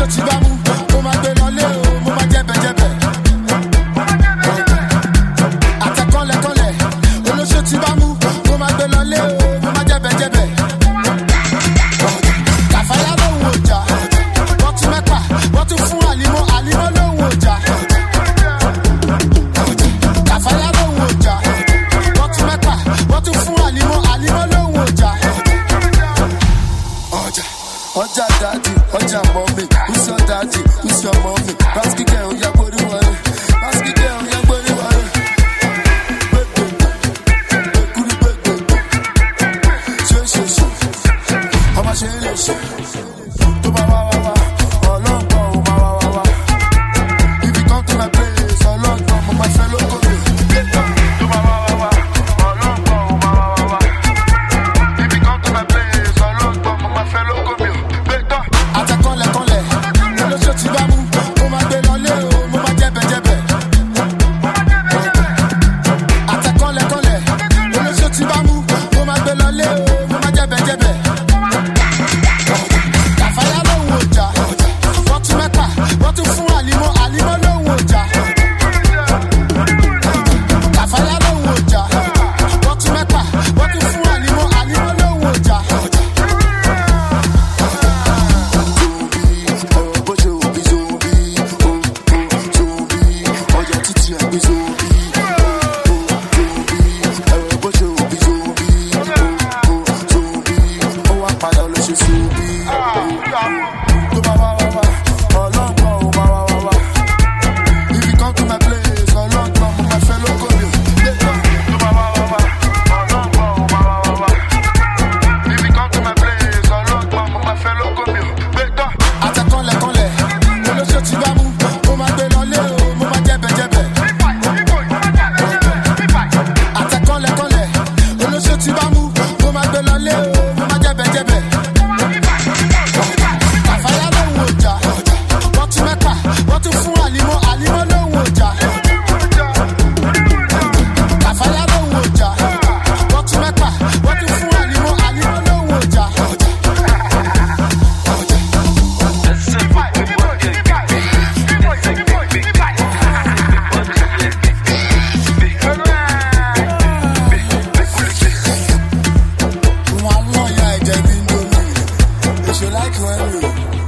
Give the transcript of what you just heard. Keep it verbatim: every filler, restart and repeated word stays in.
Oja daddy, oja mommy, who's your daddy, who's your mommy? Basket girl, ya body worry. Basket girl, ya body worry. How much is it? To my wa wa wa, oh long go, ma wa wa wa. If you come to my place, oh long go, my fellow go. To my wa wa wa, oh long go, ma wa wa wa. If you come to my place, oh long go, my fellow go. Atakole kole, lo so ti ba mu, mo ma gbe lole o, mo ma jebe jebe. Atakole kole, lo so ti ba mu, mo ma gbe lole o, mo ma jebe jebe. Kafaya lo wo ja, wọ́n tún mẹ́ta, wọ́n tún fún Alimo, Alimo lo wo ja. Kafaya lo wo ja, wọ́n tún mẹ́ta, wọ́n tún fún Alimo, Alimo lo wo ja. Like when